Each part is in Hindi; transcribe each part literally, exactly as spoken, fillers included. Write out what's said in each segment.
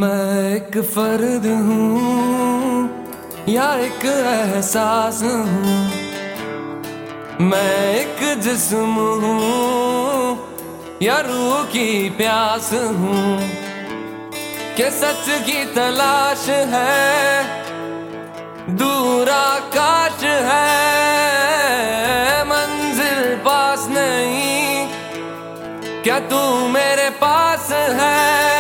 मैं एक फर्द हूँ या एक एहसास हूँ, मैं एक जिस्म हूँ या रूह की प्यास हूँ, के सच की तलाश है, दूर आकाश है, मंजिल पास नहीं, क्या तू मेरे पास है?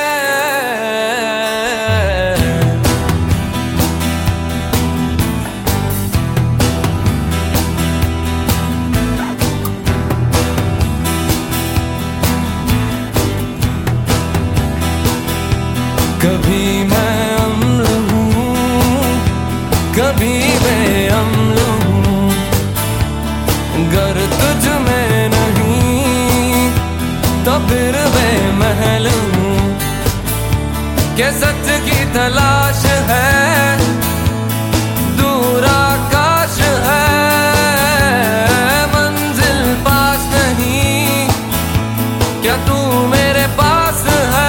कभी मैं अम्ल हूँ, कभी बेअम्ल हूँ, गर तुझ में नहीं तो फिर बेमहल हूँ, के सच की तलाश है, दूर आकाश है, मंजिल पास नहीं, क्या तू मेरे पास है?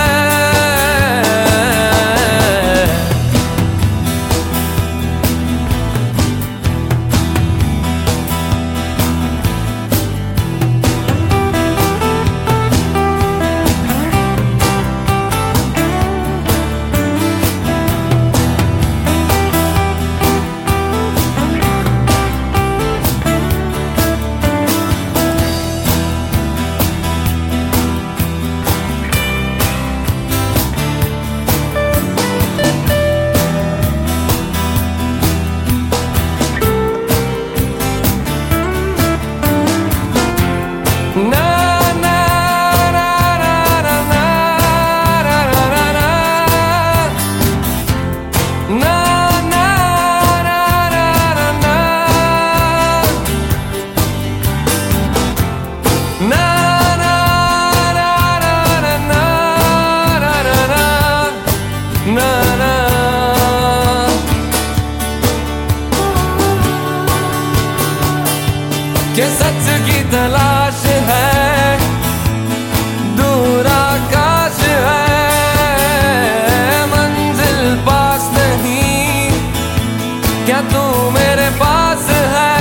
के सच की तलाश है, दूर आकाश है, मंजिल पास नहीं, क्या तू मेरे पास है?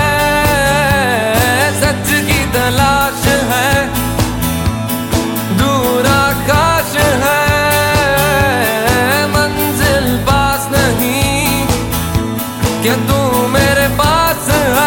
सच की तलाश है, दूर आकाश है, मंजिल पास नहीं, क्या तू मेरे पास है?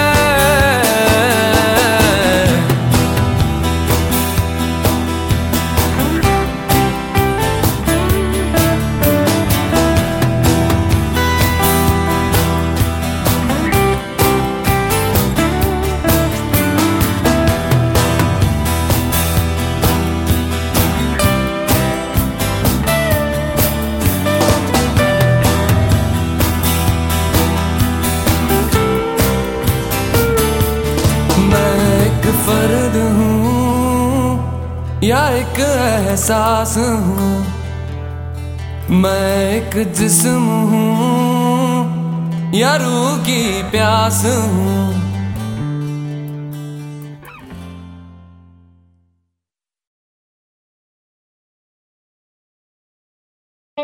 फर्द हूँ या एक एहसास हूँ, मैं एक जिस्म हूँ या रूह की प्यास हूँ,